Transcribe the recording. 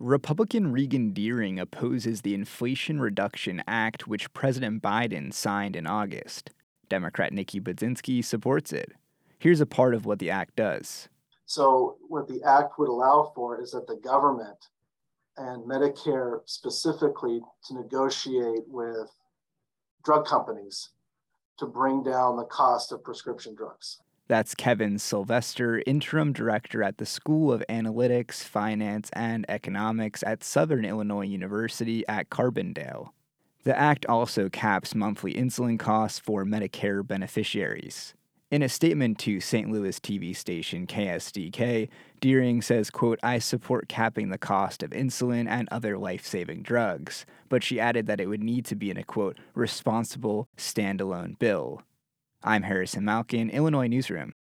Republican Regan Deering opposes the Inflation Reduction Act, which President Biden signed in August. Democrat Nikki Budzinski supports it. Here's a part of what the act does. So, what the act would allow for is that the government and Medicare specifically to negotiate with drug companies to bring down the cost of prescription drugs. That's Kevin Sylvester, interim director at the School of Analytics, Finance, and Economics at Southern Illinois University at Carbondale. The act also caps monthly insulin costs for Medicare beneficiaries. In a statement to St. Louis TV station KSDK, Deering says, quote, "I support capping the cost of insulin and other life-saving drugs," but she added that it would need to be in a, quote, "responsible, standalone bill." I'm Harrison Malkin, Illinois Newsroom.